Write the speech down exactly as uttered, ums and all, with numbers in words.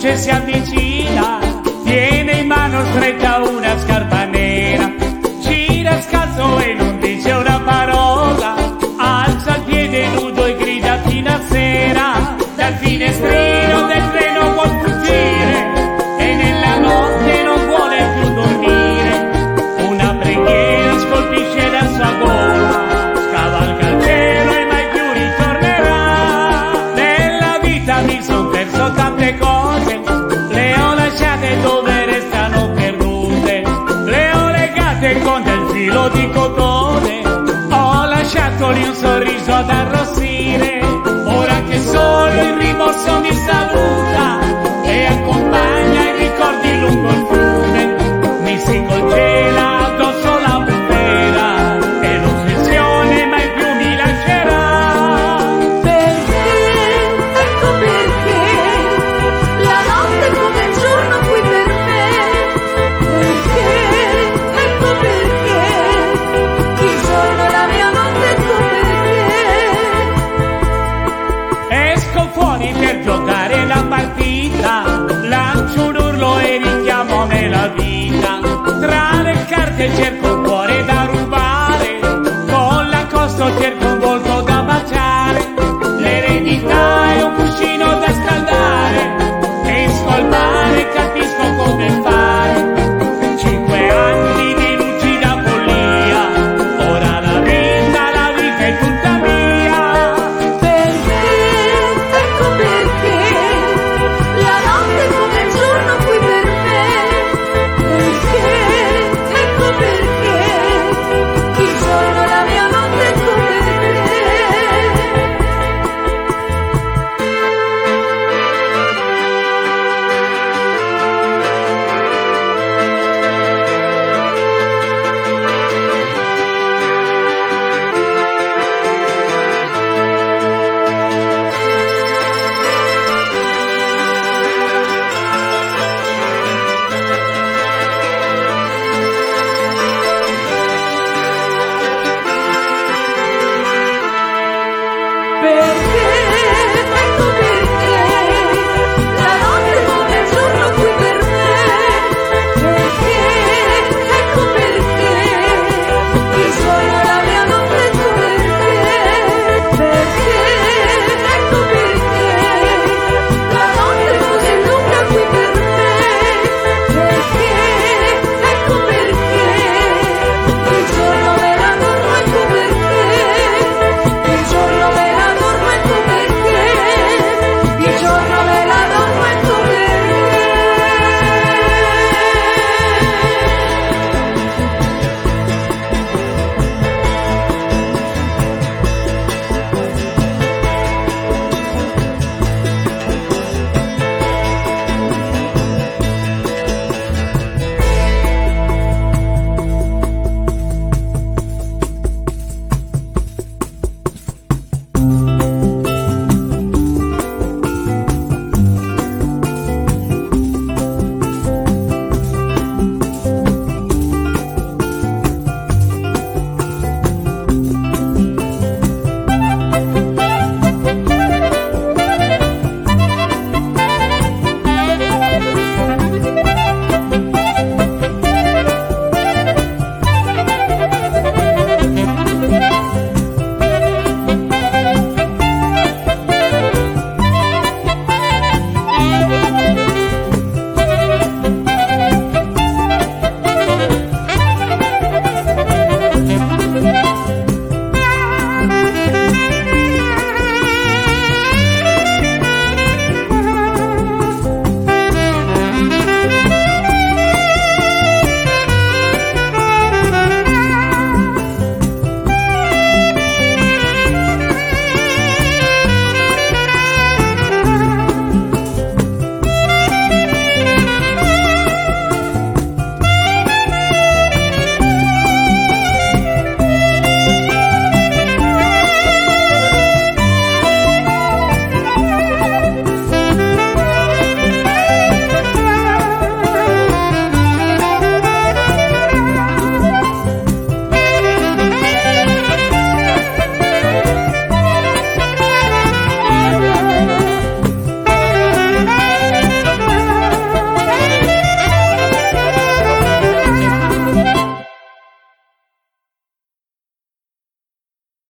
luce si avvicina, tiene in mano stretta una scarpa nera, gira scalzo e non dice una parola, alza il piede nudo e grida fino a sera, dal finestrino del treno vuol fuggire e nella notte non vuole più dormire, una preghiera scolpisce la sua gola, scavalca il cielo e mai più ritornerà. Nella vita mi son perso tante cose, le ho lasciate dove restano perdute, le ho legate con del filo di cotone, ho lasciato lì un sorriso ad arrossire, ora che solo il rimorso mi saluta e accompagna i ricordi lungo il fiume, mi si congela addosso la bufera e l'ossessione mai più mi lascerà. Perché, ecco perché, la notte è come il giorno qui per me. Perché, ecco perché, il giorno è la mia notte, ecco perché. Esco fuori per giocare la partita, lancio un urlo e richiamo nella vita, tra le carte cerco